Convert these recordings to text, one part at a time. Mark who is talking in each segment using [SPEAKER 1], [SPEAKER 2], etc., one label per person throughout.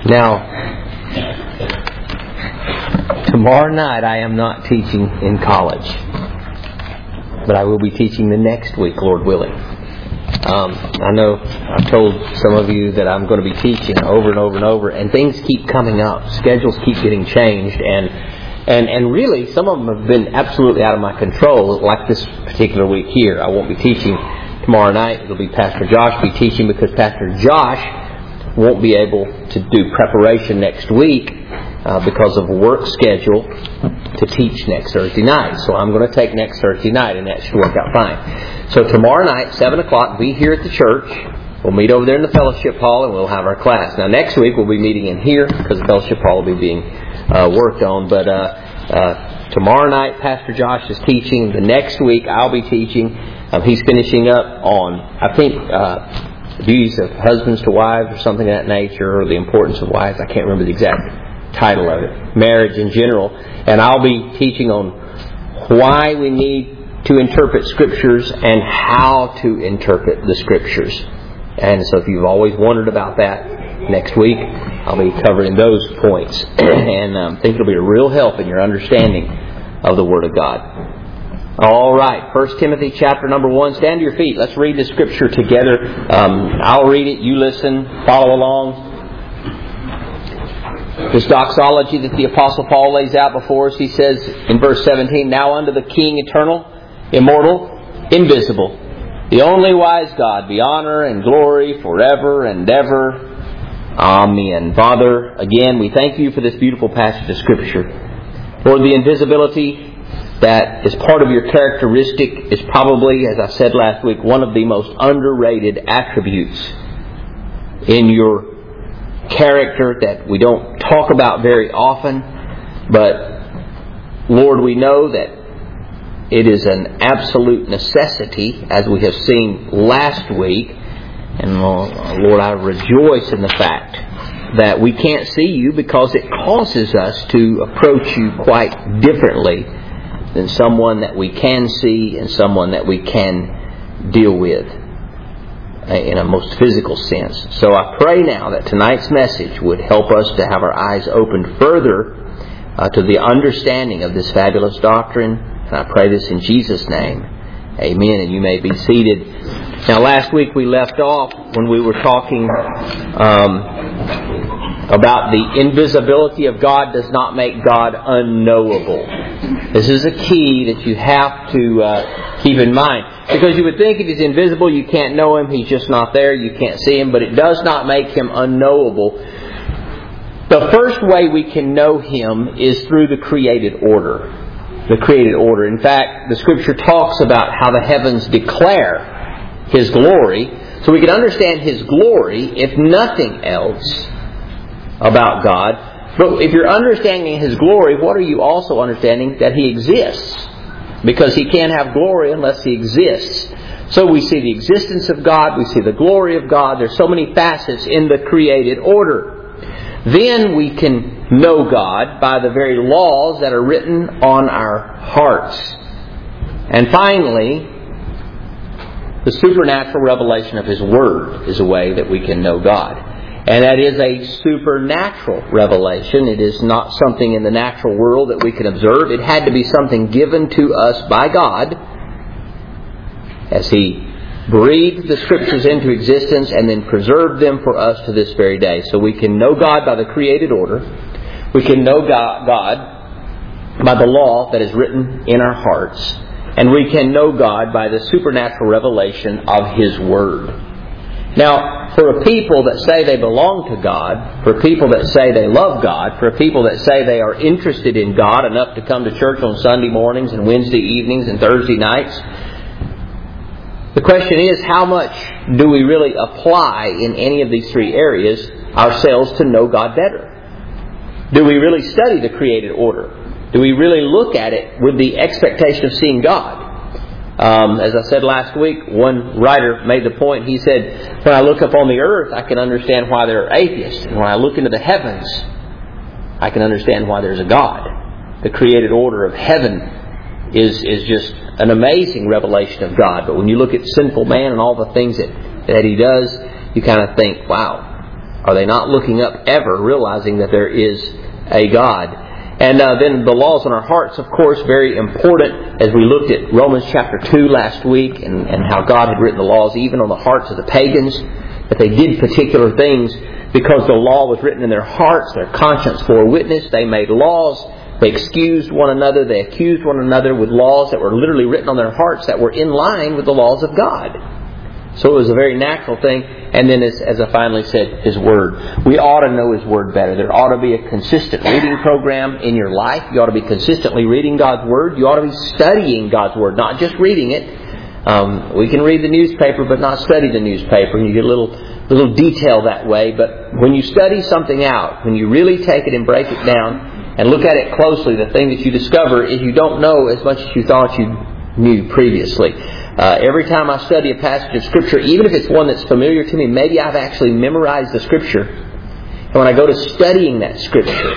[SPEAKER 1] Now, tomorrow night I am not teaching in college, but I will be teaching the next week, Lord willing. I know I've told some of you that I'm going to be teaching over and over and over, and things keep coming up. Schedules keep getting changed, and really some of them have been absolutely out of my control, like this particular week here. I won't be teaching tomorrow night. It'll be Pastor Josh be teaching, because Pastor Josh won't be able to do preparation next week because of a work schedule to teach next Thursday night. So I'm going to take next Thursday night, and that should work out fine. So tomorrow night, 7 o'clock, be here at the church. We'll meet over there in the fellowship hall, and we'll have our class. Now next week we'll be meeting in here, because the fellowship hall will be being worked on. But tomorrow night Pastor Josh is teaching. The next week I'll be teaching. He's finishing up on, I think, duties of husbands to wives or something of that nature, or the importance of wives. I can't remember the exact title of it. Marriage in general. And I'll be teaching on why we need to interpret Scriptures and how to interpret the Scriptures. And so if you've always wondered about that, next week I'll be covering those points. And I think it'll be a real help in your understanding of the Word of God. All right, 1 Timothy chapter number 1. Stand to your feet. Let's read the Scripture together. I'll read it. You listen. Follow along. This doxology that the Apostle Paul lays out before us, he says in verse 17, "Now unto the King eternal, immortal, invisible, the only wise God, be honor and glory forever and ever. Amen." Father, again, we thank you for this beautiful passage of Scripture. Lord, the invisibility that is part of your characteristic is probably, as I said last week, one of the most underrated attributes in your character that we don't talk about very often. But Lord, we know that it is an absolute necessity, as we have seen last week. And Lord, I rejoice in the fact that we can't see you, because it causes us to approach you quite differently than someone that we can see and someone that we can deal with in a most physical sense. So I pray now that tonight's message would help us to have our eyes opened further to the understanding of this fabulous doctrine. And I pray this in Jesus' name. Amen. And you may be seated. Now last week we left off when we were talking about the invisibility of God does not make God unknowable. This is a key that you have to keep in mind. Because you would think if He's invisible, you can't know Him. He's just not there. You can't see Him. But it does not make Him unknowable. The first way we can know Him is through the created order. The created order. In fact, the Scripture talks about how the heavens declare His glory. So we can understand His glory, if nothing else, about God. But if you're understanding His glory, what are you also understanding? That He exists. Because He can't have glory unless He exists. So we see the existence of God, we see the glory of God. There's so many facets in the created order. Then we can know God by the very laws that are written on our hearts. And finally, the supernatural revelation of His Word is a way that we can know God. And that is a supernatural revelation. It is not something in the natural world that we can observe. It had to be something given to us by God as He breathed the Scriptures into existence and then preserved them for us to this very day. So we can know God by the created order. We can know God by the law that is written in our hearts. And we can know God by the supernatural revelation of His Word. Now, for a people that say they belong to God, for people that say they love God, for people that say they are interested in God enough to come to church on Sunday mornings and Wednesday evenings and Thursday nights, the question is, how much do we really apply in any of these three areas ourselves to know God better? Do we really study the created order? Do we really look at it with the expectation of seeing God? As I said last week, one writer made the point. He said, when I look up on the earth, I can understand why there are atheists. And when I look into the heavens, I can understand why there's a God. The created order of heaven is just an amazing revelation of God. But when you look at sinful man and all the things that he does, you kind of think, wow, Are they not looking up ever, realizing that there is a God? And then the laws on our hearts, of course, very important, as we looked at Romans chapter 2 last week, and how God had written the laws even on the hearts of the pagans, that they did particular things because the law was written in their hearts, their conscience bore witness. They made laws, they excused one another, they accused one another with laws that were literally written on their hearts that were in line with the laws of God. So it was a very natural thing. And then, as I finally said, His Word. We ought to know His Word better. There ought to be a consistent reading program in your life. You ought to be consistently reading God's Word. You ought to be studying God's Word, not just reading it. We can read the newspaper but not study the newspaper, and you get a little detail that way. But when you study something out, when you really take it and break it down and look at it closely, the thing that you discover is you don't know as much as you thought you knew previously. Every time I study a passage of Scripture, even if it's one that's familiar to me, maybe I've actually memorized the Scripture. And when I go to studying that Scripture,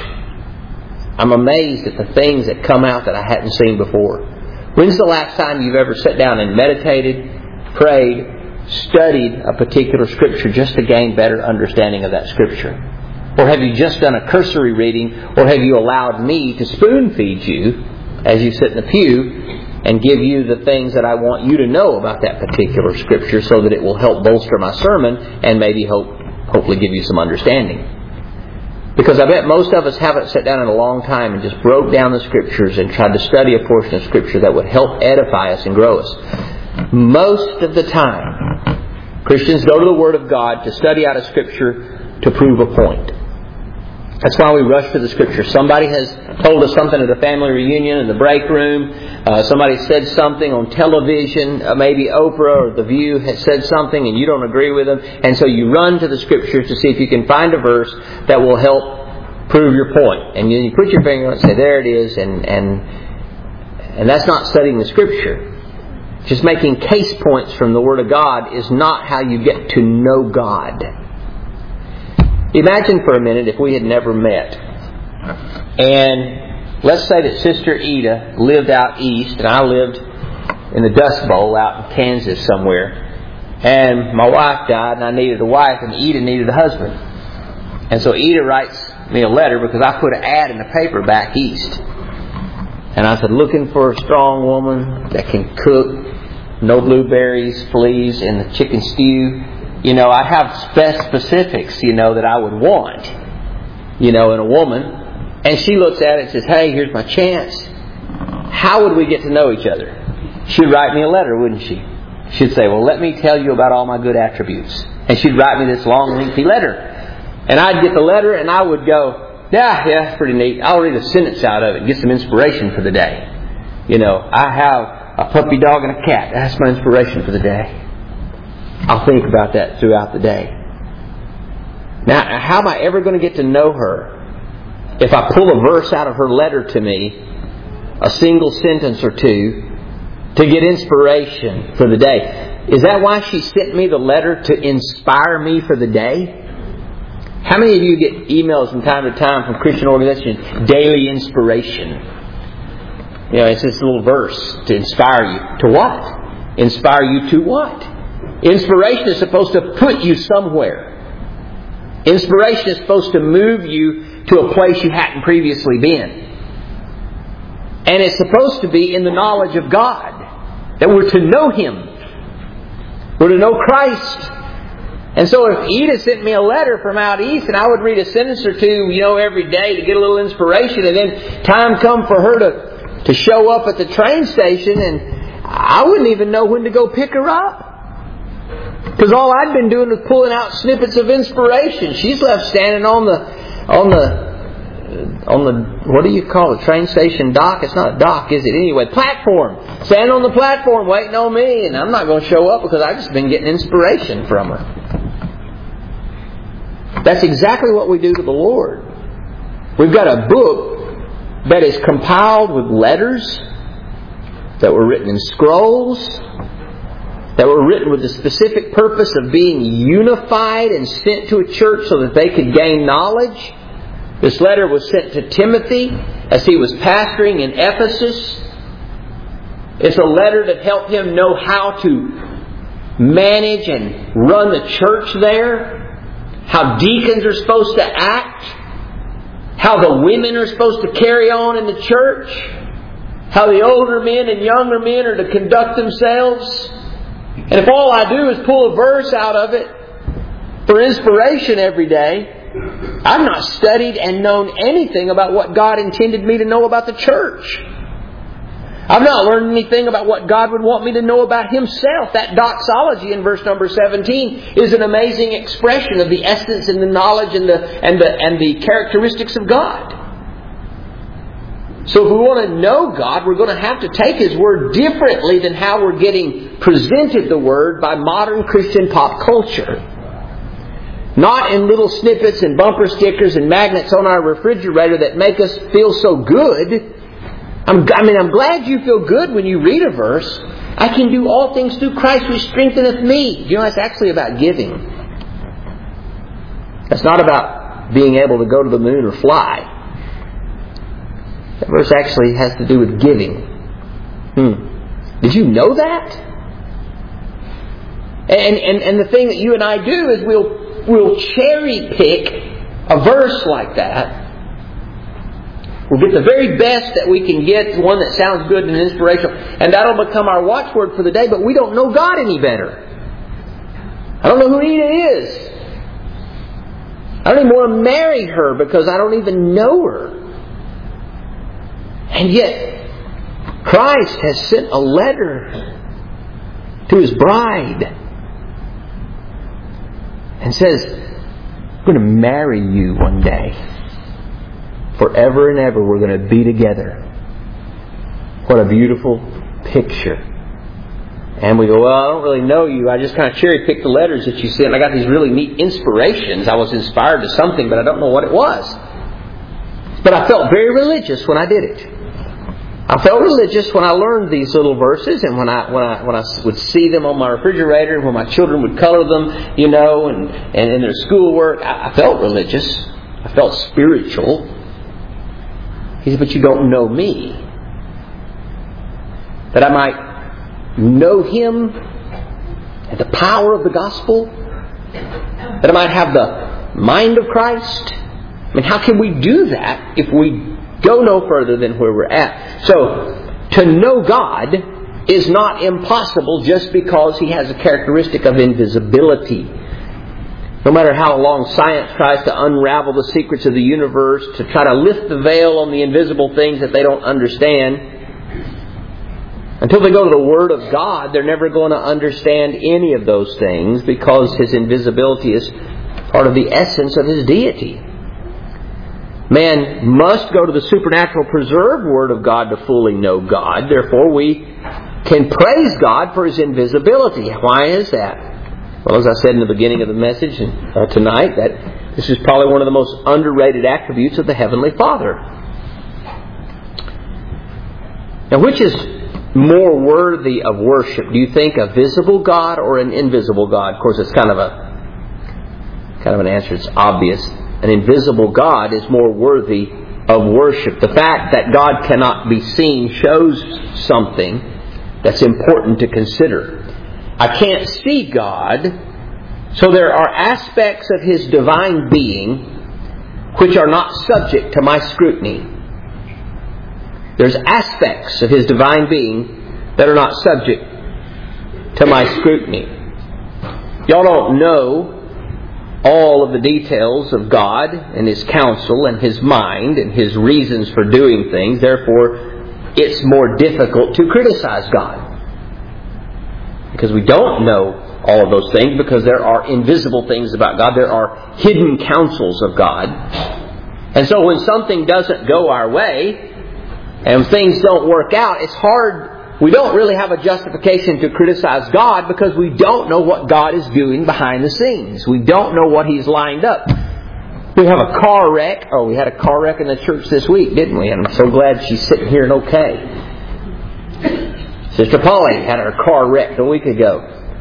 [SPEAKER 1] I'm amazed at the things that come out that I hadn't seen before. When's the last time you've ever sat down and meditated, prayed, studied a particular Scripture just to gain better understanding of that Scripture? Or have you just done a cursory reading, or have you allowed me to spoon feed you as you sit in the pew and give you the things that I want you to know about that particular Scripture so that it will help bolster my sermon and maybe hopefully give you some understanding? Because I bet most of us haven't sat down in a long time and just broke down the Scriptures and tried to study a portion of Scripture that would help edify us and grow us. Most of the time, Christians go to the Word of God to study out of Scripture to prove a point. That's why we rush to the Scripture. Somebody has told us something at a family reunion in the break room. Somebody said something on television. Maybe Oprah or The View has said something and you don't agree with them. And so you run to the Scriptures to see if you can find a verse that will help prove your point. And then you put your finger on it and say, there it is. And that's not studying the Scripture. Just making case points from the Word of God is not how you get to know God. Imagine for a minute if we had never met. And let's say that Sister Ida lived out east and I lived in the Dust Bowl out in Kansas somewhere. And my wife died and I needed a wife and Ida needed a husband. And so Ida writes me a letter because I put an ad in the paper back east. And I said, looking for a strong woman that can cook, no blueberries, fleas, and the chicken stew. You know, I have specifics, that I would want, in a woman. And she looks at it and says, hey, here's my chance. How would we get to know each other? She'd write me a letter, wouldn't she? She'd say, well, let me tell you about all my good attributes. And she'd write me this long, lengthy letter. And I'd get the letter and I would go, yeah, it's pretty neat. I'll read a sentence out of it and get some inspiration for the day. I have a puppy dog and a cat. That's my inspiration for the day. I'll think about that throughout the day. Now, how am I ever going to get to know her if I pull a verse out of her letter to me, a single sentence or two, to get inspiration for the day? Is that why she sent me the letter, to inspire me for the day? How many of you get emails from time to time from Christian organizations, daily inspiration? It's this little verse to inspire you. To what? Inspire you to what? Inspiration is supposed to put you somewhere. Inspiration is supposed to move you to a place you hadn't previously been. And it's supposed to be in the knowledge of God. That we're to know Him. We're to know Christ. And so if Ida sent me a letter from out east and I would read a sentence or two, every day to get a little inspiration, and then time come for her to show up at the train station and I wouldn't even know when to go pick her up. Because all I'd been doing was pulling out snippets of inspiration. She's left standing on the what do you call it? Train station dock? It's not a dock, is it? Anyway, platform. Standing on the platform waiting on me, and I'm not going to show up because I've just been getting inspiration from her. That's exactly what we do to the Lord. We've got a book that is compiled with letters that were written in scrolls, that were written with the specific purpose of being unified and sent to a church so that they could gain knowledge. This letter was sent to Timothy as he was pastoring in Ephesus. It's a letter that helped him know how to manage and run the church there, how deacons are supposed to act, how the women are supposed to carry on in the church, how the older men and younger men are to conduct themselves. And if all I do is pull a verse out of it for inspiration every day, I've not studied and known anything about what God intended me to know about the church. I've not learned anything about what God would want me to know about Himself. That doxology in verse number 17 is an amazing expression of the essence and the knowledge and the characteristics of God. So if we want to know God, we're going to have to take His Word differently than how we're getting presented the Word by modern Christian pop culture. Not in little snippets and bumper stickers and magnets on our refrigerator that make us feel so good. I'm glad you feel good when you read a verse. I can do all things through Christ who strengtheneth me. You know, that's actually about giving. That's not about being able to go to the moon or fly. That verse actually has to do with giving. Did you know that? And the thing that you and I do is we'll cherry pick a verse like that. We'll get the very best that we can get, one that sounds good and inspirational, and that'll become our watchword for the day, but we don't know God any better. I don't know who Eda is. I don't even want to marry her because I don't even know her. And yet, Christ has sent a letter to His bride and says, I'm going to marry you one day. Forever and ever we're going to be together. What a beautiful picture. And we go, well, I don't really know you. I just kind of cherry picked the letters that you sent. I got these really neat inspirations. I was inspired to something, but I don't know what it was. But I felt very religious when I did it. I felt religious when I learned these little verses, and when I would see them on my refrigerator, and when my children would color them, and in their schoolwork. I felt religious. I felt spiritual. He said, but you don't know me. That I might know Him and the power of the gospel. That I might have the mind of Christ. I mean, how can we do that if we go no further than where we're at? So, to know God is not impossible just because He has a characteristic of invisibility. No matter how long science tries to unravel the secrets of the universe, to try to lift the veil on the invisible things that they don't understand, until they go to the Word of God, they're never going to understand any of those things because His invisibility is part of the essence of His deity. Man must go to the supernatural preserved Word of God to fully know God. Therefore, we can praise God for His invisibility. Why is that? Well, as I said in the beginning of the message tonight, that this is probably one of the most underrated attributes of the Heavenly Father. Now, which is more worthy of worship? Do you think a visible God or an invisible God? Of course, it's kind of an answer. It's obvious. An invisible God is more worthy of worship. The fact that God cannot be seen shows something that's important to consider. I can't see God, so there are aspects of His divine being which are not subject to my scrutiny. There's aspects of His divine being that are not subject to my scrutiny. Y'all don't know all of the details of God and His counsel and His mind and His reasons for doing things. Therefore, it's more difficult to criticize God. Because we don't know all of those things, because there are invisible things about God. There are hidden counsels of God. And so when something doesn't go our way and things don't work out, it's hard. We don't really have a justification to criticize God because we don't know what God is doing behind the scenes. We don't know what He's lined up. We have a car wreck. Oh, we had a car wreck in the church this week, didn't we? And I'm so glad she's sitting here and okay. Sister Polly had her car wrecked a week ago.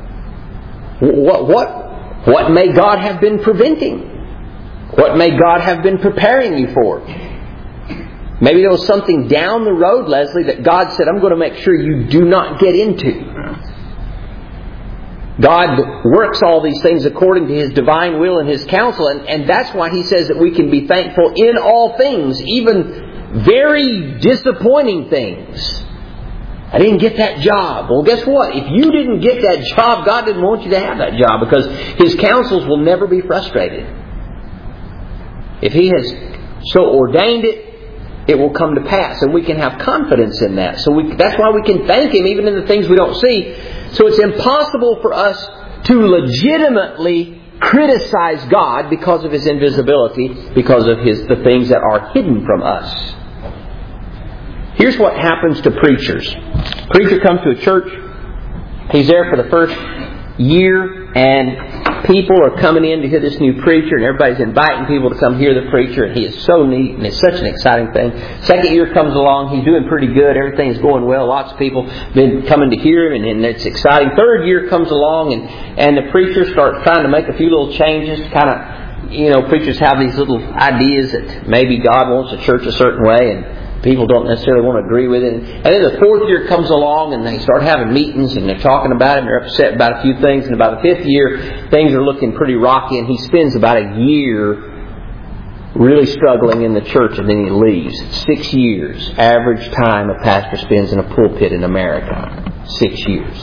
[SPEAKER 1] What may God have been preventing? What may God have been preparing you for? Maybe there was something down the road, Leslie, that God said, I'm going to make sure you do not get into. God works all these things according to His divine will and His counsel, and that's why He says that we can be thankful in all things, even very disappointing things. I didn't get that job. Well, guess what? If you didn't get that job, God didn't want you to have that job, because His counsels will never be frustrated. If He has so ordained it, it will come to pass, and we can have confidence in that. So that's why we can thank Him even in the things we don't see. So it's impossible for us to legitimately criticize God because of His invisibility, because of the things that are hidden from us. Here's what happens to preachers. Preacher comes to a church. He's there for the first year, and people are coming in to hear this new preacher, and everybody's inviting people to come hear the preacher, and he is so neat, and it's such an exciting thing. Second year comes along, he's doing pretty good, everything's going well, lots of people been coming to hear him, and it's exciting. Third year comes along, and the preacher starts trying to make a few little changes, kind of, preachers have these little ideas that maybe God wants a church a certain way, and people don't necessarily want to agree with it. And then the fourth year comes along, and they start having meetings, and they're talking about it, and they're upset about a few things. And about the fifth year, things are looking pretty rocky, and he spends about a year really struggling in the church, and then he leaves. 6 years, average time a pastor spends in a pulpit in America. 6 years.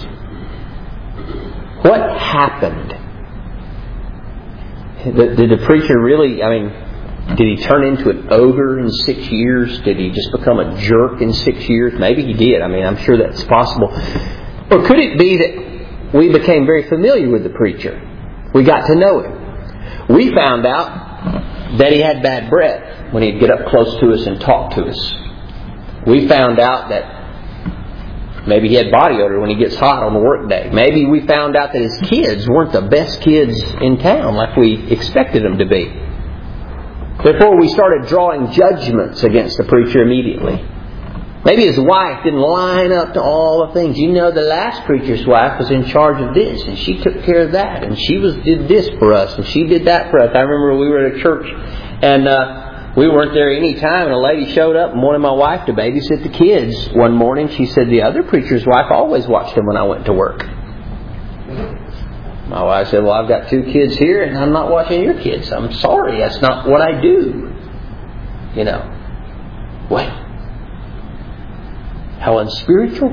[SPEAKER 1] What happened? Did the preacher really, did he turn into an ogre in 6 years? Did he just become a jerk in 6 years? Maybe he did. I'm sure that's possible. Or could it be that we became very familiar with the preacher? We got to know him. We found out that he had bad breath when he'd get up close to us and talk to us. We found out that maybe he had body odor when he gets hot on the work day. Maybe we found out that his kids weren't the best kids in town like we expected them to be. Before we started drawing judgments against the preacher immediately. Maybe his wife didn't line up to all the things. The last preacher's wife was in charge of this, and she took care of that, and she did this for us, and she did that for us. I remember we were at a church, and we weren't there any time, and a lady showed up and wanted my wife to babysit the kids. One morning she said, the other preacher's wife always watched them when I went to work. My wife said, well, I've got 2 kids here, and I'm not watching your kids. I'm sorry, that's not what I do. What? How unspiritual?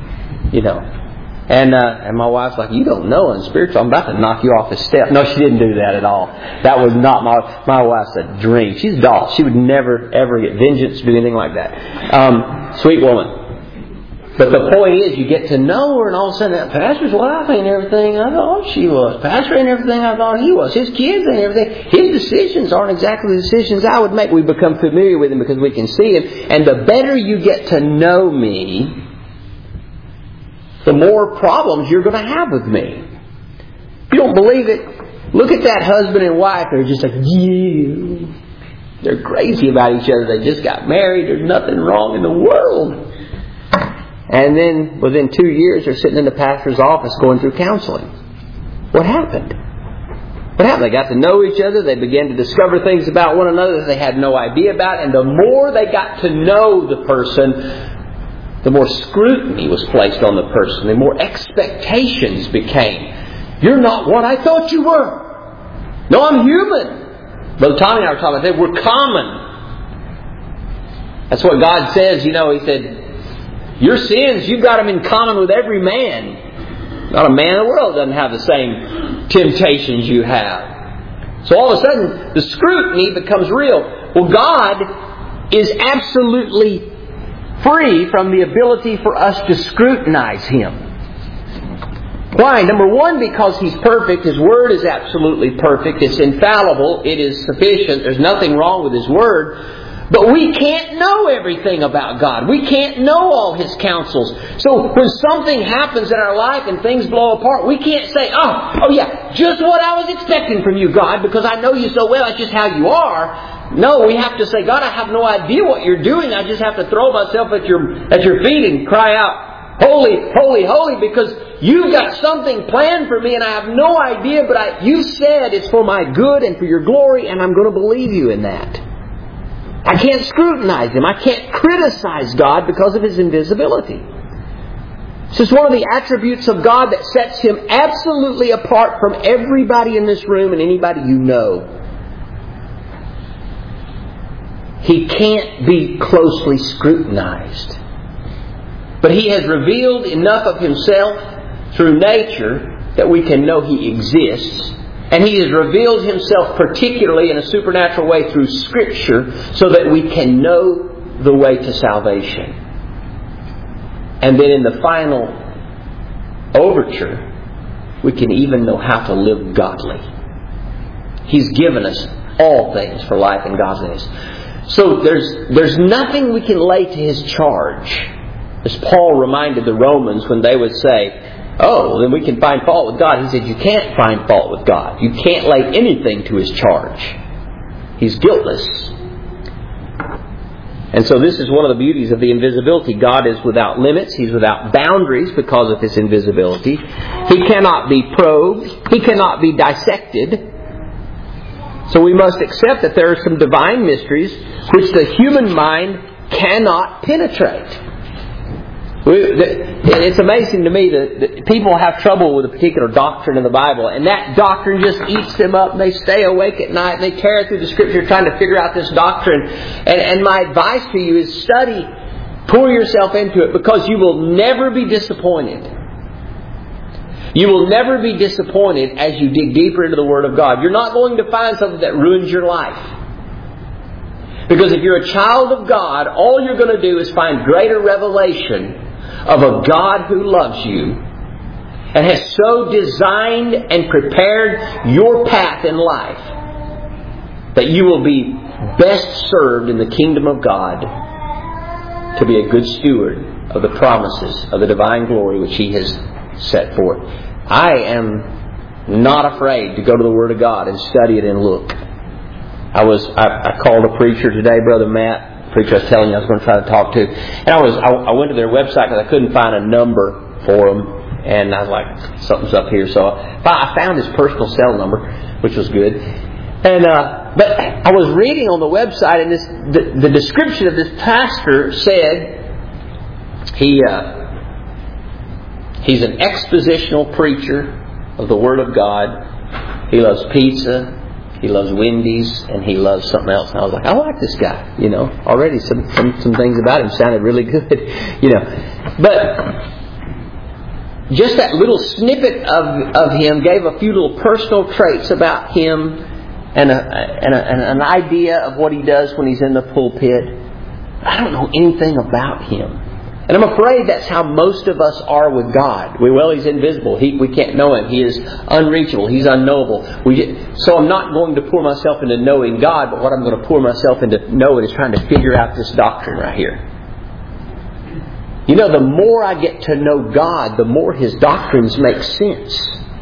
[SPEAKER 1] And my wife's like, you don't know unspiritual. I'm about to knock you off the step. No, she didn't do that at all. That was not my wife's a dream. She's a doll. She would never, ever get vengeance, do anything like that. Sweet woman. But the point is, you get to know her, and all of a sudden, that pastor's wife ain't everything I thought she was. Pastor ain't everything I thought he was. His kids ain't everything. His decisions aren't exactly the decisions I would make. We become familiar with him because we can see him. And the better you get to know me, the more problems you're going to have with me. If you don't believe it, look at that husband and wife. They're just like, yeah. They're crazy about each other. They just got married. There's nothing wrong in the world. And then within 2 years, they're sitting in the pastor's office going through counseling. What happened? They got to know each other. They began to discover things about one another that they had no idea about. And the more they got to know the person, the more scrutiny was placed on the person. The more expectations became. You're not what I thought you were. No, I'm human. Brother Tommy and I were talking about that. We're common. That's what God says. He said, your sins, you've got them in common with every man. Not a man in the world doesn't have the same temptations you have. So all of a sudden, the scrutiny becomes real. Well, God is absolutely free from the ability for us to scrutinize Him. Why? Number one, because He's perfect. His Word is absolutely perfect. It's infallible. It is sufficient. There's nothing wrong with His Word. But we can't know everything about God. We can't know all His counsels. So when something happens in our life and things blow apart, we can't say, oh yeah, just what I was expecting from you, God, because I know you so well, that's just how you are. No, we have to say, God, I have no idea what you're doing. I just have to throw myself at your feet and cry out, holy, holy, holy, because you've got something planned for me and I have no idea, but you said it's for my good and for your glory, and I'm going to believe you in that. I can't scrutinize Him. I can't criticize God because of His invisibility. This is one of the attributes of God that sets Him absolutely apart from everybody in this room and anybody you know. He can't be closely scrutinized. But He has revealed enough of Himself through nature that we can know He exists. And He has revealed Himself particularly in a supernatural way through Scripture so that we can know the way to salvation. And then in the final overture, we can even know how to live godly. He's given us all things for life and godliness. So there's nothing we can lay to His charge. As Paul reminded the Romans when they would say, oh, then we can find fault with God. He said, you can't find fault with God. You can't lay anything to His charge. He's guiltless. And so this is one of the beauties of the invisibility. God is without limits. He's without boundaries because of His invisibility. He cannot be probed. He cannot be dissected. So we must accept that there are some divine mysteries which the human mind cannot penetrate. It's amazing to me that people have trouble with a particular doctrine in the Bible, and that doctrine just eats them up, and they stay awake at night, and they tear through the Scripture trying to figure out this doctrine. And my advice to you is study, pour yourself into it, because you will never be disappointed. You will never be disappointed as you dig deeper into the Word of God. You're not going to find something that ruins your life. Because if you're a child of God, all you're going to do is find greater revelation of a God who loves you and has so designed and prepared your path in life that you will be best served in the kingdom of God to be a good steward of the promises of the divine glory which He has set forth. I am not afraid to go to the Word of God and study it and look. I called a preacher today, Brother Matt, preacher I was telling you I was going to try to talk to, and I went to their website because I couldn't find a number for him, and I was like, something's up here. So I found his personal cell number, which was good. And but I was reading on the website, and the description of this pastor said he's an expositional preacher of the Word of God. He loves pizza. He loves Wendy's, and he loves something else. And I was like, I like this guy. You know, already some things about him sounded really good. You know, but just that little snippet of him gave a few little personal traits about him, and an idea of what he does when he's in the pulpit. I don't know anything about him. And I'm afraid that's how most of us are with God. He's invisible. We can't know Him. He is unreachable. He's unknowable. So I'm not going to pour myself into knowing God, but what I'm going to pour myself into knowing is trying to figure out this doctrine right here. You know, the more I get to know God, the more His doctrines make sense.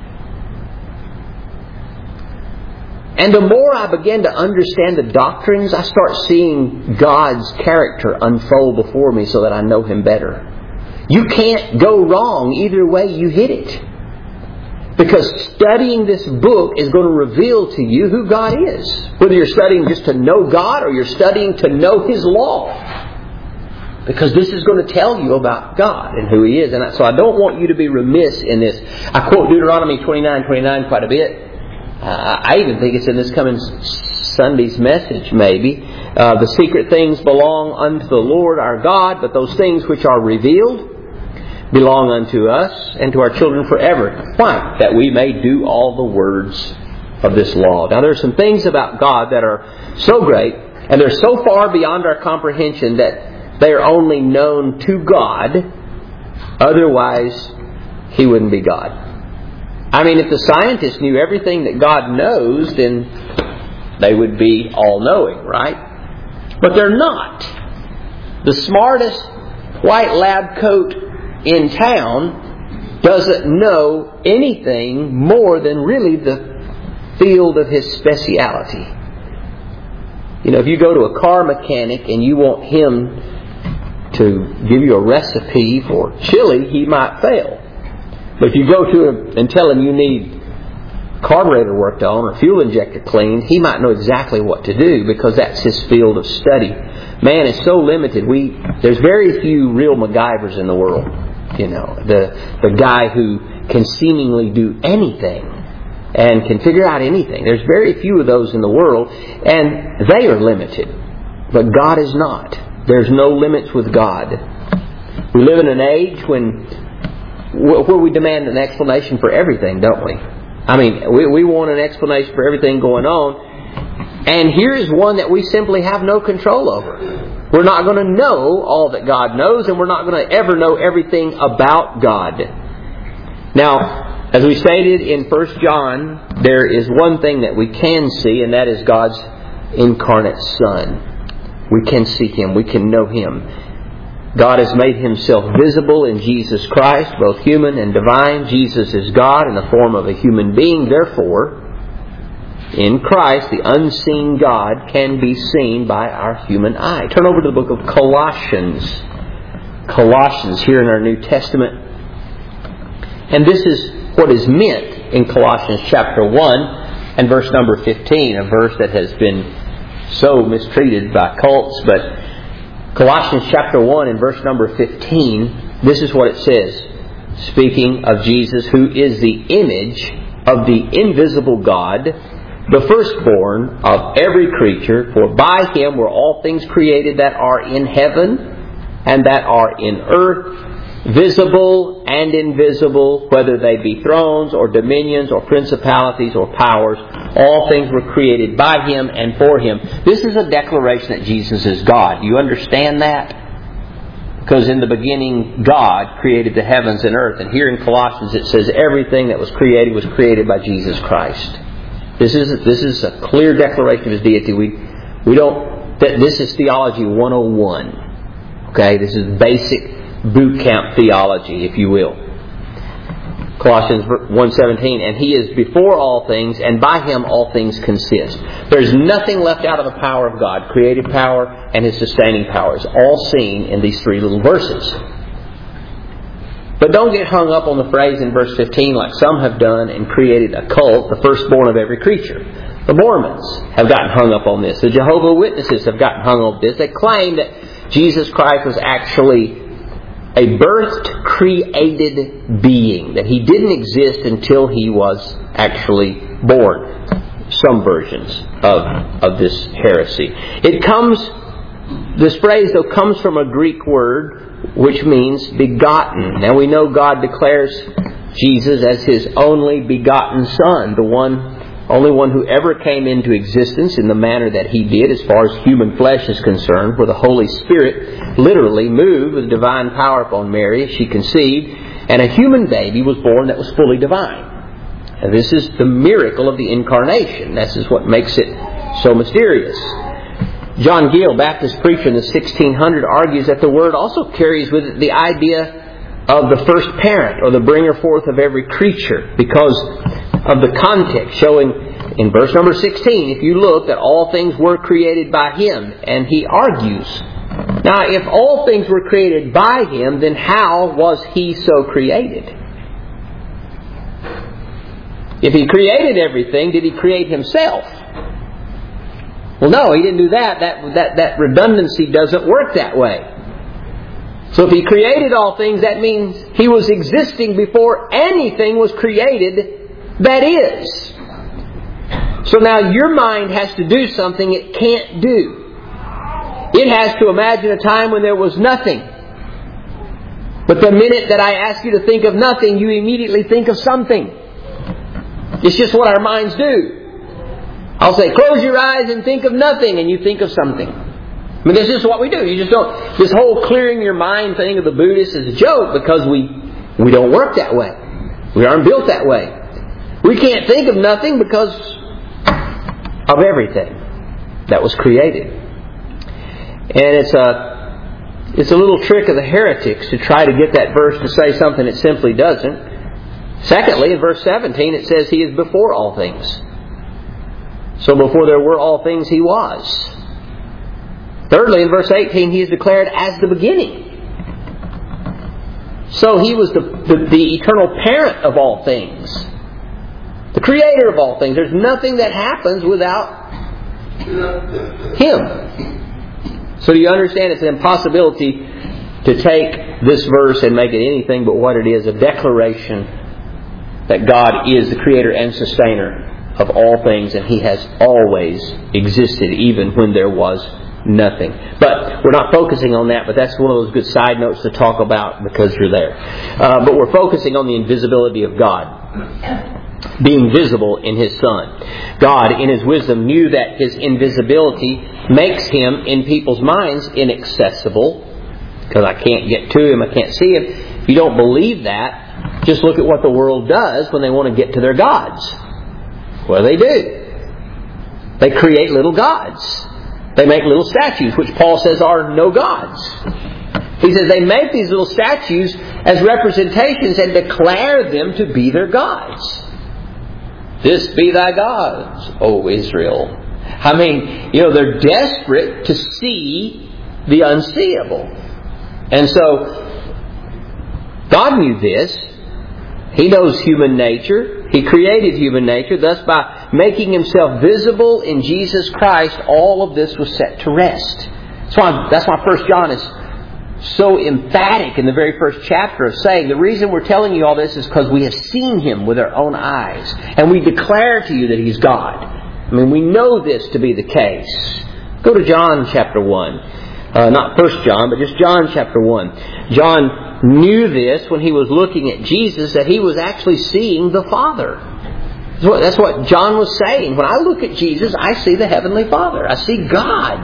[SPEAKER 1] And the more I begin to understand the doctrines, I start seeing God's character unfold before me so that I know Him better. You can't go wrong either way you hit it. Because studying this book is going to reveal to you who God is. Whether you're studying just to know God or you're studying to know His law. Because this is going to tell you about God and who He is. And so I don't want you to be remiss in this. I quote Deuteronomy 29:29 quite a bit. I even think it's in this coming Sunday's message, maybe. The secret things belong unto the Lord our God, but those things which are revealed belong unto us and to our children forever. Why? That we may do all the words of this law. Now, there are some things about God that are so great, and they're so far beyond our comprehension that they are only known to God. Otherwise, He wouldn't be God. I mean, if the scientists knew everything that God knows, then they would be all-knowing, right? But they're not. The smartest white lab coat in town doesn't know anything more than really the field of his speciality. You know, if you go to a car mechanic and you want him to give you a recipe for chili, he might fail. But if you go to him and tell him you need carburetor worked on or fuel injector cleaned, he might know exactly what to do because that's his field of study. Man is so limited. There's very few real MacGyvers in the world. the guy who can seemingly do anything and can figure out anything. There's very few of those in the world, and they are limited. But God is not. There's no limits with God. We live in an age where we demand an explanation for everything, don't we? I mean, we want an explanation for everything going on. And here is one that we simply have no control over. We're not going to know all that God knows, and we're not going to ever know everything about God. Now, as we stated in 1 John, there is one thing that we can see, and that is God's incarnate Son. We can see Him. We can know Him. God has made Himself visible in Jesus Christ, both human and divine. Jesus is God in the form of a human being. Therefore, in Christ, the unseen God can be seen by our human eye. Turn over to the book of Colossians. Colossians, here in our New Testament. And this is what is meant in Colossians chapter 1 and verse number 15, a verse that has been so mistreated by cults. But Colossians chapter 1 and verse number 15, this is what it says, speaking of Jesus, who is the image of the invisible God, the firstborn of every creature. For by Him were all things created that are in heaven and that are in earth, visible and invisible, whether they be thrones or dominions or principalities or powers. All things were created by Him and for Him. This is a declaration that Jesus is God. You understand that? Because in the beginning, God created the heavens and earth. And here in Colossians it says everything that was created by Jesus Christ. This is a clear declaration of His deity. This is theology 101. Okay, this is basic boot camp theology, if you will. Colossians 1:17, and He is before all things, and by Him all things consist. There's nothing left out of the power of God, creative power and His sustaining powers, all seen in these three little verses. But don't get hung up on the phrase in verse 15 like some have done and created a cult, the firstborn of every creature. The Mormons have gotten hung up on this. The Jehovah's Witnesses have gotten hung up on this. They claim that Jesus Christ was actually a birthed, created being, that He didn't exist until He was actually born. Some versions of this heresy. This phrase though comes from a Greek word which means begotten. Now we know God declares Jesus as His only begotten Son, the only one who ever came into existence in the manner that He did as far as human flesh is concerned, where the Holy Spirit literally moved with divine power upon Mary as she conceived, and a human baby was born that was fully divine. And this is the miracle of the Incarnation. This is what makes it so mysterious. John Gill, Baptist preacher in the 1600s, argues that the word also carries with it the idea of the first parent or the bringer forth of every creature, because of the context showing in verse number 16, if you look, that all things were created by Him. And he argues, now if all things were created by Him, then how was He so created? If He created everything, did He create Himself? Well, no, He didn't do that. That redundancy doesn't work that way. So if He created all things, that means He was existing before anything was created that is. So now your mind has to do something it can't do. It has to imagine a time when there was nothing. But the minute that I ask you to think of nothing, you immediately think of something. It's just what our minds do. I'll say, close your eyes and think of nothing, and you think of something. I mean, this is what we do. You just don't. This whole clearing your mind thing of the Buddhists is a joke, because we don't work that way. We aren't built that way. We can't think of nothing because of everything that was created. And it's a little trick of the heretics to try to get that verse to say something it simply doesn't. Secondly, in verse 17 it says He is before all things. So before there were all things, He was. Thirdly, in verse 18, He is declared as the beginning. So He was the eternal parent of all things. The creator of all things. There's nothing that happens without Him. So do you understand it's an impossibility to take this verse and make it anything but what it is, a declaration that God is the creator and sustainer of all things, and He has always existed, even when there was nothing. But we're not focusing on that, but that's one of those good side notes to talk about because you're there. But we're focusing on the invisibility of God being visible in His Son. God, in His wisdom, knew that His invisibility makes Him, in people's minds, inaccessible, because I can't get to Him, I can't see Him. If you don't believe that, just look at what the world does when they want to get to their gods. What do? They create little gods. They make little statues, which Paul says are no gods. He says they make these little statues as representations and declare them to be their gods. This be thy gods, O Israel. I mean, they're desperate to see the unseeable. And so, God knew this. He knows human nature. He created human nature. Thus, by making Himself visible in Jesus Christ, all of this was set to rest. That's why 1 John is so emphatic in the very first chapter of saying, the reason we're telling you all this is because we have seen Him with our own eyes. And we declare to you that He's God. I mean, we know this to be the case. Go to John chapter 1. Not 1 John, but just John chapter 1. John knew this when he was looking at Jesus, that he was actually seeing the Father. That's what John was saying. When I look at Jesus, I see the Heavenly Father. I see God.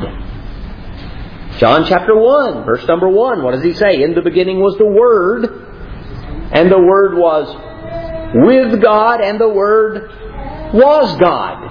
[SPEAKER 1] John chapter 1, verse number 1. What does he say? In the beginning was the Word, and the Word was with God, and the Word was God.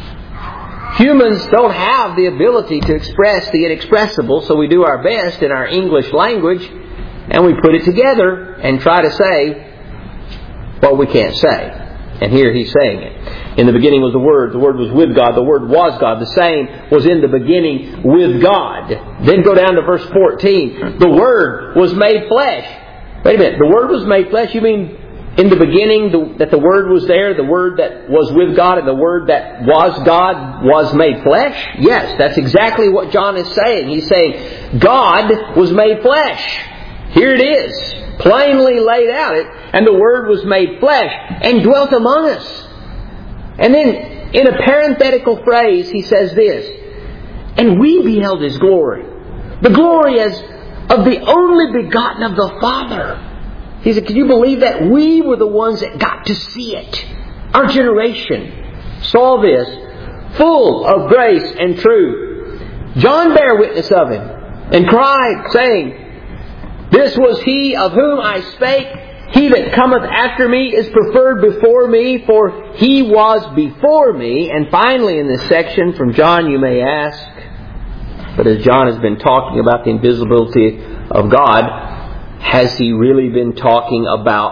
[SPEAKER 1] Humans don't have the ability to express the inexpressible, so we do our best in our English language, and we put it together and try to say what we can't say. And here He's saying it. In the beginning was the Word was with God, the Word was God. The same was in the beginning with God. Then go down to verse 14. The Word was made flesh. Wait a minute, the Word was made flesh? You mean in the beginning that the Word was there, the Word that was with God, and the Word that was God was made flesh? Yes, that's exactly what John is saying. He's saying God was made flesh. Here it is, plainly laid out. And the Word was made flesh and dwelt among us. And then, in a parenthetical phrase, he says this, and we beheld His glory. The glory as of the only begotten of the Father. He said, can you believe that? We were the ones that got to see it. Our generation saw this, full of grace and truth. John bare witness of Him and cried, saying, this was He of whom I spake. He that cometh after me is preferred before me, for He was before me. And finally in this section from John you may ask, but as John has been talking about the invisibility of God, has he really been talking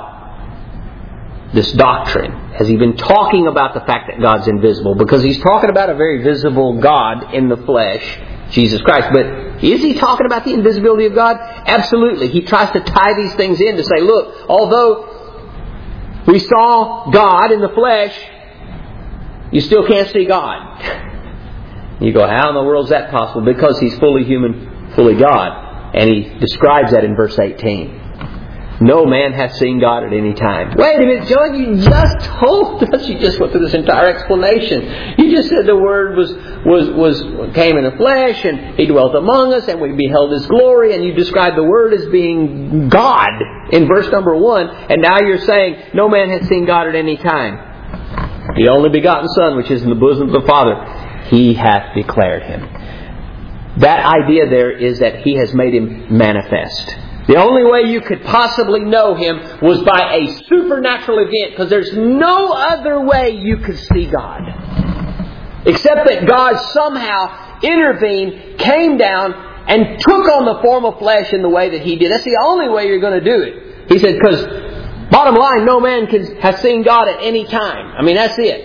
[SPEAKER 1] about this doctrine? Has he been talking about the fact that God's invisible? Because he's talking about a very visible God in the flesh, Jesus Christ. But is he talking about the invisibility of God? Absolutely. He tries to tie these things in to say, look, although we saw God in the flesh, you still can't see God. You go, how in the world is that possible? Because He's fully human, fully God. And he describes that in verse 18. No man hath seen God at any time. Wait a minute, John, you just told us. You just went through this entire explanation. You just said the Word came in the flesh and He dwelt among us and we beheld His glory, and you described the Word as being God in verse number 1. And now you're saying no man hath seen God at any time. The only begotten Son, which is in the bosom of the Father, He hath declared Him. That idea there is that He has made Him manifest. The only way you could possibly know Him was by a supernatural event, because there's no other way you could see God. Except that God somehow intervened, came down, and took on the form of flesh in the way that He did. That's the only way you're going to do it. He said, because bottom line, no man has seen God at any time. I mean, that's it.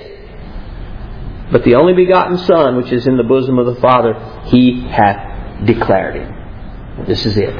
[SPEAKER 1] But the only begotten Son, which is in the bosom of the Father, He hath declared Him. This is it.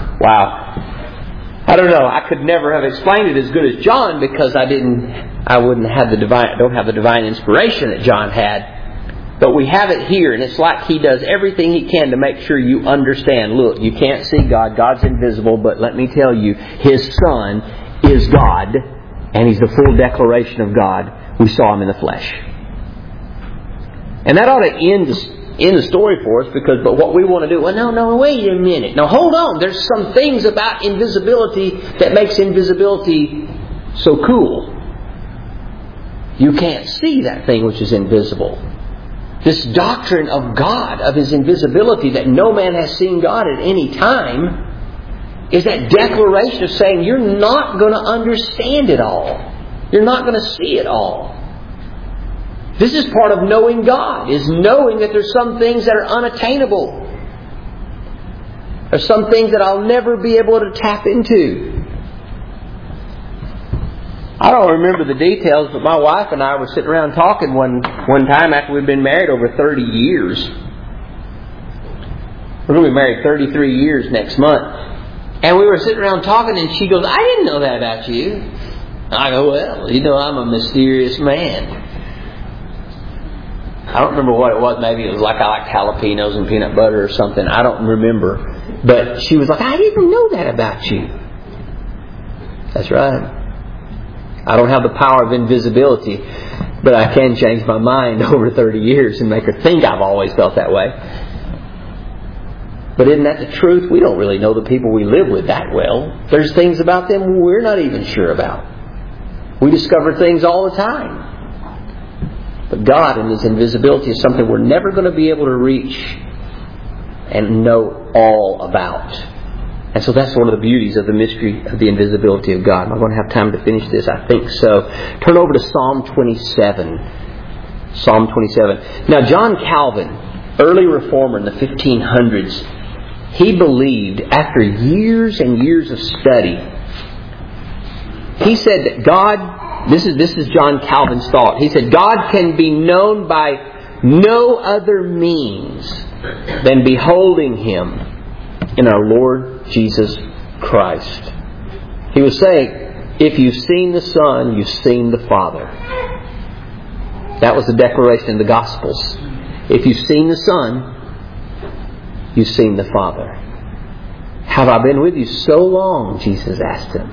[SPEAKER 1] Wow. I don't know. I could never have explained it as good as John, because I don't have the divine inspiration that John had. But we have it here, and it's like He does everything He can to make sure you understand. Look, you can't see God. God's invisible, but let me tell you, His Son is God, and He's the full declaration of God. We saw Him in the flesh. And that ought to end the story for us, but what we want to do, well, no, wait a minute. Now hold on. There's some things about invisibility that makes invisibility so cool. You can't see that thing which is invisible. This doctrine of God, of His invisibility, that no man has seen God at any time, is that declaration of saying you're not going to understand it all. You're not going to see it all. This is part of knowing God, is knowing that there's some things that are unattainable. There's some things that I'll never be able to tap into. I don't remember the details, but my wife and I were sitting around talking one time after we'd been married over 30 years. We're going to be married 33 years next month. And we were sitting around talking, and she goes, I didn't know that about you. I go, well, you know, I'm a mysterious man. I don't remember what it was. Maybe it was like I liked jalapenos and peanut butter or something. I don't remember. But she was like, I didn't know that about you. That's right. I don't have the power of invisibility, but I can change my mind over 30 years and make her think I've always felt that way. But isn't that the truth? We don't really know the people we live with that well. There's things about them we're not even sure about. We discover things all the time. But God and His invisibility is something we're never going to be able to reach and know all about. And so that's one of the beauties of the mystery of the invisibility of God. Am I going to have time to finish this? I think so. Turn over to Psalm 27. Psalm 27. Now, John Calvin, early reformer in the 1500s, he believed, after years and years of study, he said that God, this is John Calvin's thought. He said, God can be known by no other means than beholding Him in our Lord Jesus Christ. He was saying, if you've seen the Son, you've seen the Father. That was the declaration in the Gospels. If you've seen the Son, you've seen the Father. Have I been with you so long? Jesus asked him.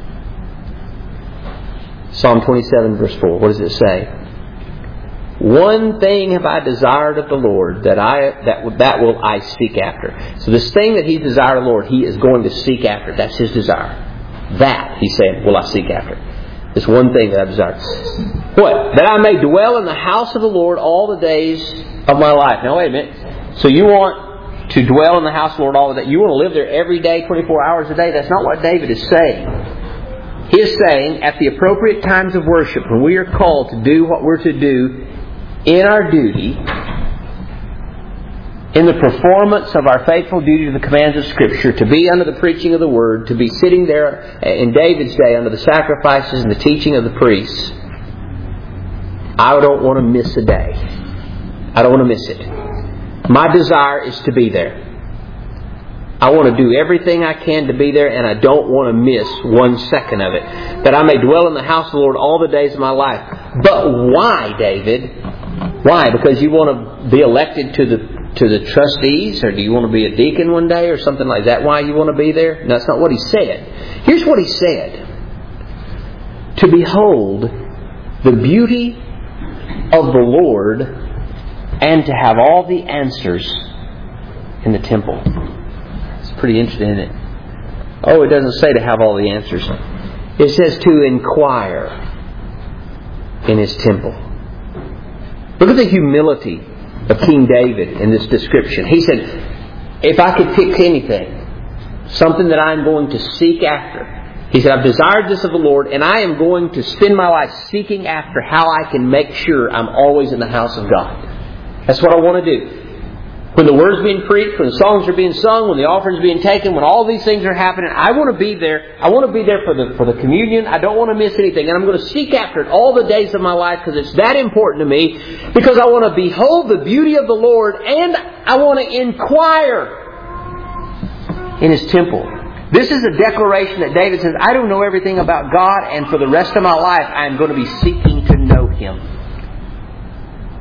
[SPEAKER 1] Psalm 27 verse 4. What does it say? One thing have I desired of the Lord, that will I seek after. So this thing that he desired of the Lord, he is going to seek after. That's his desire. That, he said, will I seek after. This one thing that I desire. What? That I may dwell in the house of the Lord all the days of my life. Now wait a minute. So you want to dwell in the house of the Lord all the day. You want to live there every day, 24 hours a day. That's not what David is saying. He is saying at the appropriate times of worship, when we are called to do what we're to do in our duty, in the performance of our faithful duty to the commands of Scripture, to be under the preaching of the Word, to be sitting there in David's day under the sacrifices and the teaching of the priests, I don't want to miss a day. I don't want to miss it. My desire is to be there. I want to do everything I can to be there, and I don't want to miss 1 second of it. That I may dwell in the house of the Lord all the days of my life. But why, David? Why? Because you want to be elected to the trustees? Or do you want to be a deacon one day or something like that? Why you want to be there? No, that's not what he said. Here's what he said. To behold the beauty of the Lord and to have all the answers in the temple. It's pretty interesting, isn't it? Oh, it doesn't say to have all the answers. It says to inquire in His temple. Look at the humility of King David in this description. He said, if I could pick anything, something that I'm going to seek after. He said, I've desired this of the Lord, and I am going to spend my life seeking after how I can make sure I'm always in the house of God. That's what I want to do. When the word's being preached, when the songs are being sung, when the offering's being taken, when all these things are happening, I want to be there. I want to be there for the communion. I don't want to miss anything. And I'm going to seek after it all the days of my life because it's that important to me. Because I want to behold the beauty of the Lord and I want to inquire in His temple. This is a declaration that David says, I don't know everything about God, and for the rest of my life I am going to be seeking to know Him.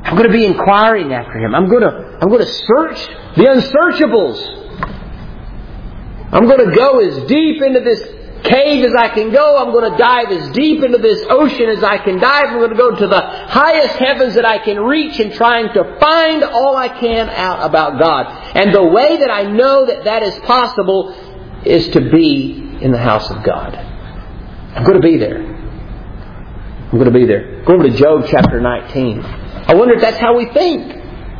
[SPEAKER 1] I'm going to be inquiring after Him. I'm going to search the unsearchables. I'm going to go as deep into this cave as I can go. I'm going to dive as deep into this ocean as I can dive. I'm going to go to the highest heavens that I can reach in trying to find all I can out about God. And the way that I know that that is possible is to be in the house of God. I'm going to be there. I'm going to be there. Go over to Job chapter 19. I wonder if that's how we think.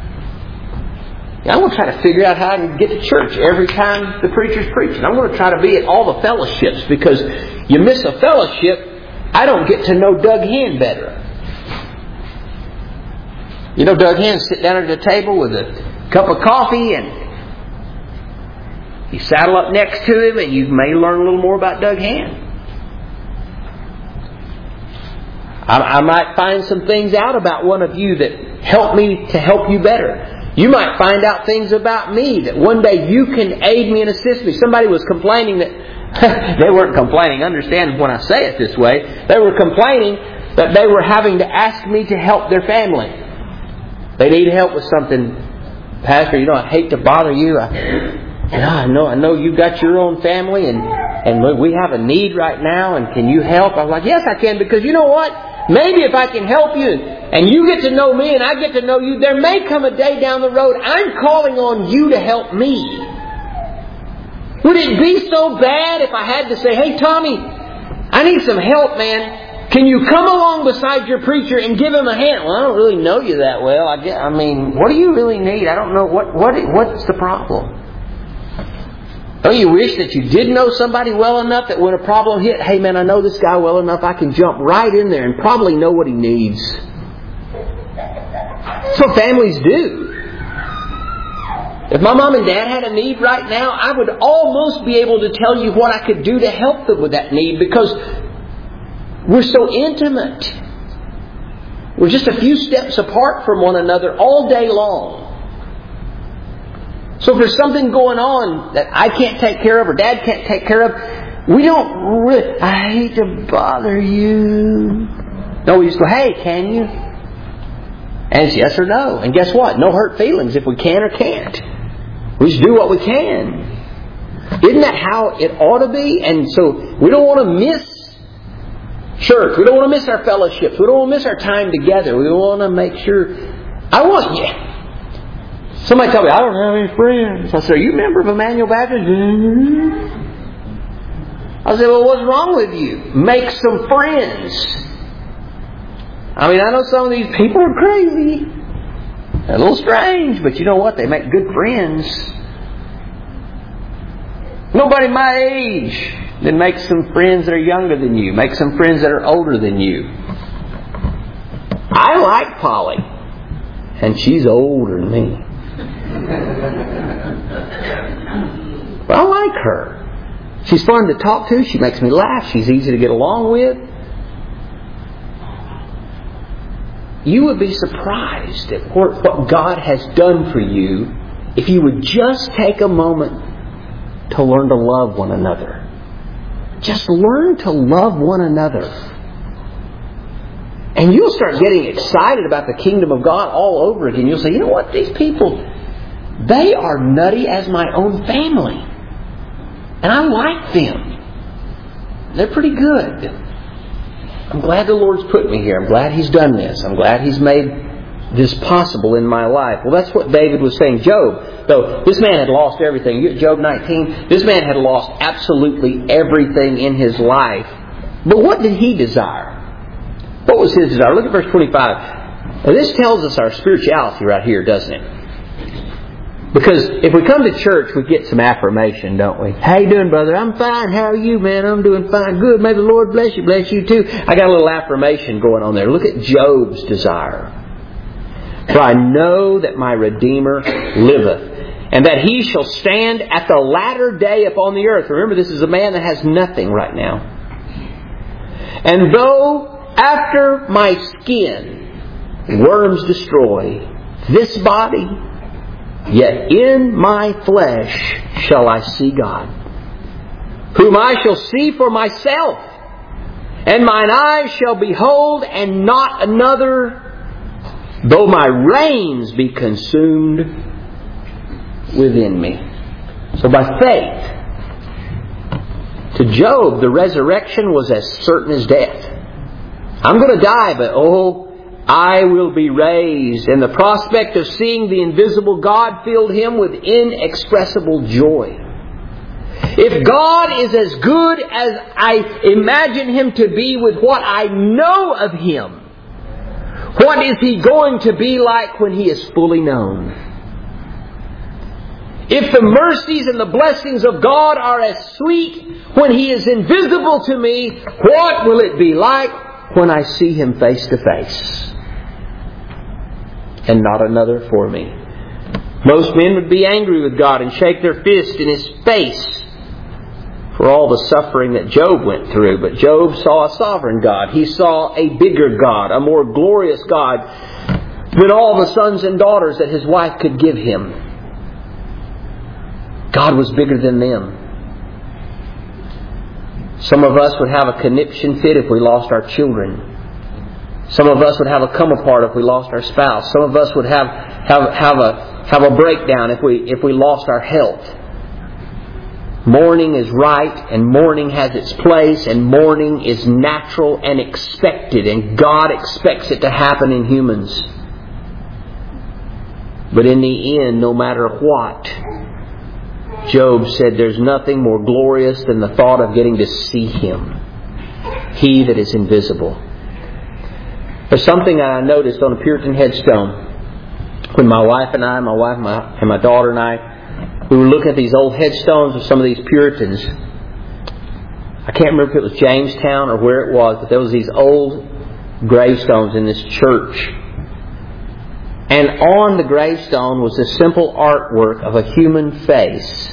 [SPEAKER 1] I want to try to figure out how I can get to church every time the preacher's preaching. I'm going to try to be at all the fellowships, because you miss a fellowship, I don't get to know Doug Henn better. You know, Doug Henn sit down at the table with a cup of coffee, and you saddle up next to him, and you may learn a little more about Doug Henn. I might find some things out about one of you that help me to help you better. You might find out things about me that one day you can aid me and assist me. Somebody was complaining that... they weren't complaining. Understand when I say it this way. They were complaining that they were having to ask me to help their family. They need help with something. Pastor, I hate to bother you. I know you've got your own family and we have a need right now, and can you help? I was like, yes, I can, because you know what? Maybe if I can help you and you get to know me and I get to know you, there may come a day down the road I'm calling on you to help me. Would it be so bad if I had to say, hey, Tommy, I need some help, man. Can you come along beside your preacher and give him a hand? Well, I don't really know you that well. I mean, what do you really need? I don't know. What's the problem? Don't you wish that you did know somebody well enough that when a problem hit, hey man, I know this guy well enough, I can jump right in there and probably know what he needs. That's what families do. If my mom and dad had a need right now, I would almost be able to tell you what I could do to help them with that need, because we're so intimate. We're just a few steps apart from one another all day long. So if there's something going on that I can't take care of or Dad can't take care of, we don't really... I hate to bother you. No, we just go, hey, can you? And it's yes or no. And guess what? No hurt feelings if we can or can't. We just do what we can. Isn't that how it ought to be? And so we don't want to miss church. We don't want to miss our fellowships. We don't want to miss our time together. We want to make sure... I want you... Somebody tell me, I don't have any friends. I said, are you a member of Emmanuel Baptist? I said, well, what's wrong with you? Make some friends. I mean, I know some of these people are crazy. They're a little strange, but you know what? They make good friends. Nobody my age. Then make some friends that are younger than you. Make some friends that are older than you. I like Polly. And she's older than me. But I like her. She's fun to talk to. She makes me laugh. She's easy to get along with. You would be surprised at what God has done for you if you would just take a moment to learn to love one another. Just learn to love one another. And you'll start getting excited about the kingdom of God all over again. You'll say, you know what? These people, they are nutty as my own family. And I like them. They're pretty good. I'm glad the Lord's put me here. I'm glad He's done this. I'm glad He's made this possible in my life. Well, that's what David was saying. Job, though, this man had lost everything. Job 19, this man had lost absolutely everything in his life. But what did he desire? What was his desire? Look at verse 25. Now, this tells us our spirituality right here, doesn't it? Because if we come to church, we get some affirmation, don't we? How you doing, brother? I'm fine. How are you, man? I'm doing fine. Good. May the Lord bless you. Bless you too. I got a little affirmation going on there. Look at Job's desire. For I know that my Redeemer liveth, and that He shall stand at the latter day upon the earth. Remember, this is a man that has nothing right now. And though after my skin worms destroy this body, yet in my flesh shall I see God, whom I shall see for myself, and mine eyes shall behold, and not another. though my reins be consumed within me. So by faith, to Job, the resurrection was as certain as death. I'm going to die, but I will be raised. And the prospect of seeing the invisible God filled him with inexpressible joy. If God is as good as I imagine Him to be with what I know of Him, what is He going to be like when He is fully known? If the mercies and the blessings of God are as sweet when He is invisible to me, what will it be like when I see Him face to face? And not another for me. Most men would be angry with God and shake their fist in His face for all the suffering that Job went through. But Job saw a sovereign God. He saw a bigger God, a more glorious God than all the sons and daughters that his wife could give him. God was bigger than them. Some of us would have a conniption fit if we lost our children. Some of us would have a come apart if we lost our spouse. Some of us would have a breakdown if we lost our health. Mourning is right, and mourning has its place, and mourning is natural and expected, and God expects it to happen in humans. But in the end, no matter what, Job said there's nothing more glorious than the thought of getting to see Him, He that is invisible. There's something that I noticed on a Puritan headstone when my wife and my daughter and I, we were looking at these old headstones of some of these Puritans. I can't remember if it was Jamestown or where it was, but there was these old gravestones in this church. And on the gravestone was this simple artwork of a human face.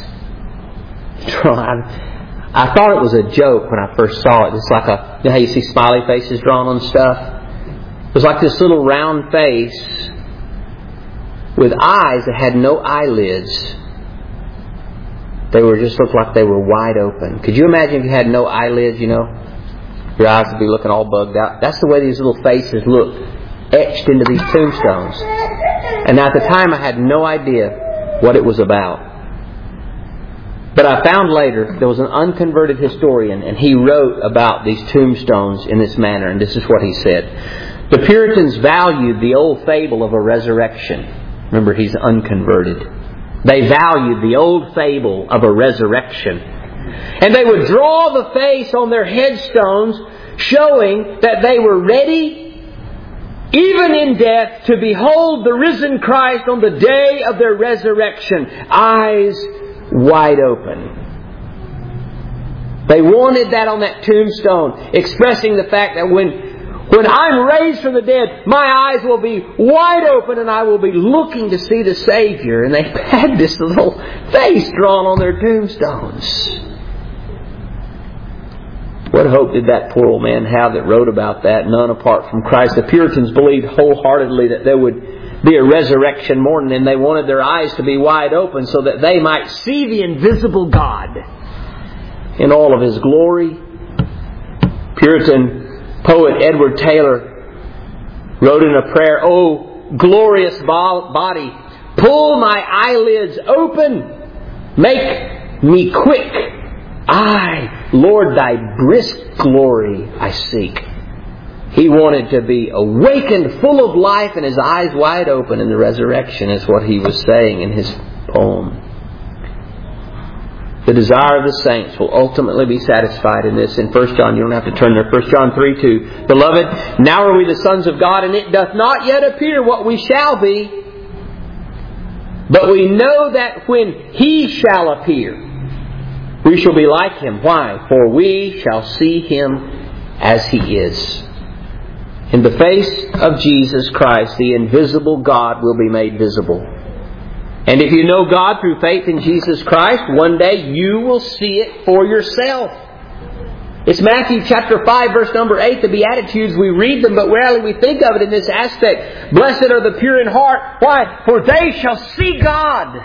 [SPEAKER 1] I thought it was a joke when I first saw it. It's like you know how you see smiley faces drawn on stuff? It was like this little round face with eyes that had no eyelids. They looked like they were wide open. Could you imagine if you had no eyelids, Your eyes would be looking all bugged out. That's the way these little faces looked, etched into these tombstones. And at the time I had no idea what it was about. But I found later there was an unconverted historian, and he wrote about these tombstones in this manner, and this is what he said. The Puritans valued the old fable of a resurrection. Remember, he's unconverted. They valued the old fable of a resurrection. And they would draw the face on their headstones, showing that they were ready, even in death, to behold the risen Christ on the day of their resurrection. Eyes wide open. They wanted that on that tombstone, expressing the fact that when I'm raised from the dead, my eyes will be wide open and I will be looking to see the Savior. And they had this little face drawn on their tombstones. What hope did that poor old man have that wrote about that? None apart from Christ. The Puritans believed wholeheartedly that there would be a resurrection morning, and they wanted their eyes to be wide open so that they might see the invisible God in all of His glory. Puritan poet Edward Taylor wrote in a prayer, "Oh, glorious body, pull my eyelids open, make me quick. I, Lord, Thy brisk glory I seek." He wanted to be awakened, full of life, and his eyes wide open in the resurrection, is what he was saying in his poem. The desire of the saints will ultimately be satisfied in this. In 1 John, you don't have to turn there. 1 John 3:2. Beloved, now are we the sons of God, and it doth not yet appear what we shall be. But we know that when He shall appear, we shall be like Him. Why? For we shall see Him as He is. In the face of Jesus Christ, the invisible God will be made visible. And if you know God through faith in Jesus Christ, one day you will see it for yourself. It's Matthew chapter 5, verse number 8, the Beatitudes. We read them, but rarely we think of it in this aspect. Blessed are the pure in heart. Why? For they shall see God.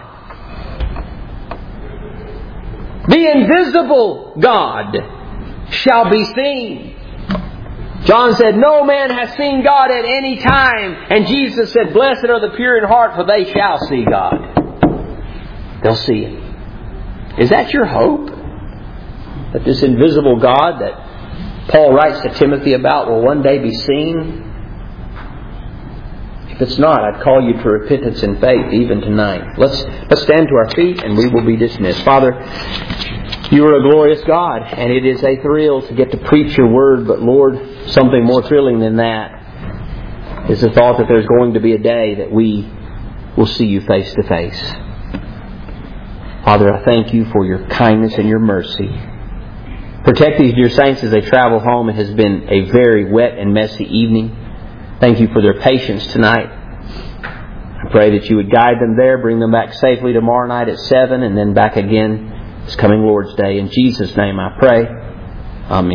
[SPEAKER 1] The invisible God shall be seen. John said, no man has seen God at any time. And Jesus said, blessed are the pure in heart, for they shall see God. They'll see Him. Is that your hope? That this invisible God that Paul writes to Timothy about will one day be seen? If it's not, I'd call you to repentance and faith even tonight. Let's stand to our feet and we will be dismissed. Father, You are a glorious God, and it is a thrill to get to preach Your Word, but Lord, something more thrilling than that is the thought that there's going to be a day that we will see You face to face. Father, I thank You for Your kindness and Your mercy. Protect these dear saints as they travel home. It has been a very wet and messy evening. Thank You for their patience tonight. I pray that You would guide them there, bring them back safely tomorrow night at 7, and then back again this coming Lord's Day. In Jesus' name I pray. Amen.